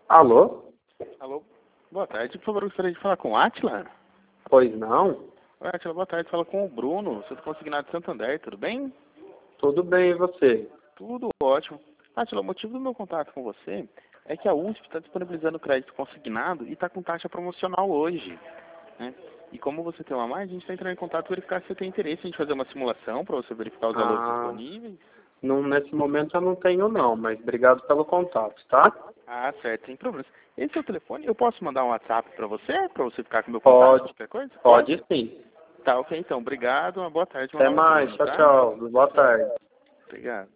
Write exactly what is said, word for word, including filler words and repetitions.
Alô? Alô, boa tarde. Por favor, eu gostaria de falar com o Átila. Pois não? Oi, Átila, boa tarde. Fala com o Bruno, sou do Consignado de Santander, tudo bem? Tudo bem, e você? Tudo ótimo. Átila, o motivo do meu contato com você é que a U S P está disponibilizando crédito consignado e está com taxa promocional hoje, né? E como você tem uma mais, a gente está entrando em contato para verificar se você tem interesse em fazer uma simulação para você verificar os valores Ah, disponíveis. não, nesse momento eu não tenho não, mas obrigado pelo contato, tá? Ah, certo, sem problemas. Esse é o telefone, eu posso mandar um WhatsApp para você, para você ficar com o meu contato, Pode, qualquer coisa? pode sim. Tá, ok, então. Obrigado, uma boa tarde, uma Até nova mais, semana, tchau, tá? tchau. Boa Tchau. tarde. Obrigado.